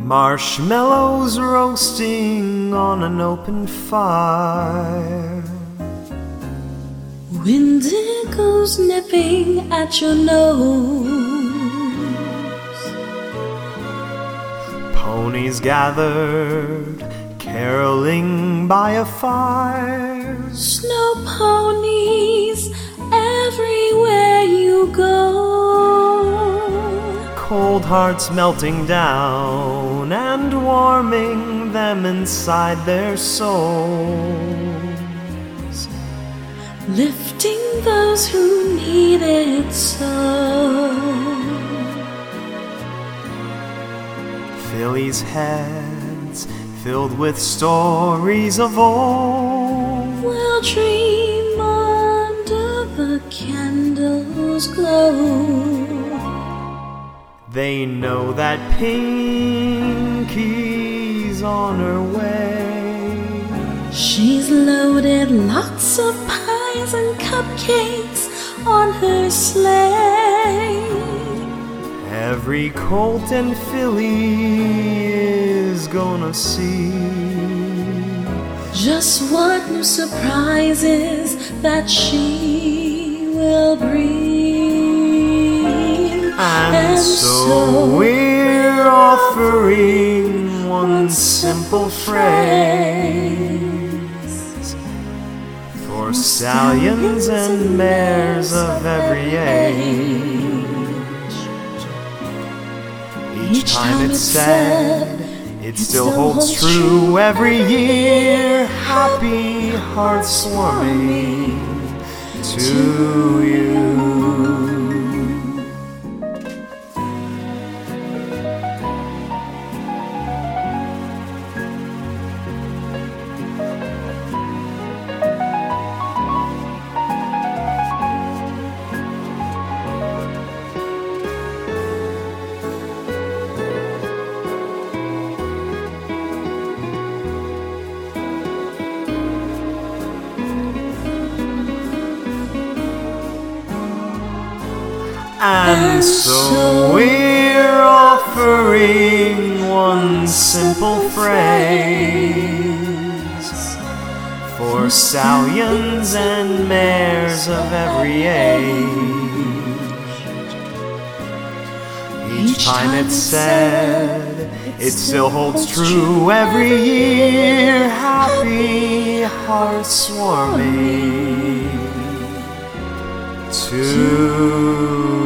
Marshmallows roasting on an open fire. Windigos nipping at your nose. Ponies gathered, caroling by a fire. Snow ponies everywhere you go. Cold hearts melting down and warming them inside their souls. Lifting those who need it so. Philly's heads filled with stories of old. We'll dream under the candles' glow. They know that Pinky's on her way. She's loaded lots of pies and cupcakes on her sleigh. Every colt and filly is gonna see just what new surprises that she will bring. And so we're offering one simple phrase for stallions and mares of every age. Each time it's said, it still holds true every year. Happy hearts warming to you. And so we're offering one simple phrase for stallions and mares of every age. Each time it's said, it still holds true every year. Happy hearts warming to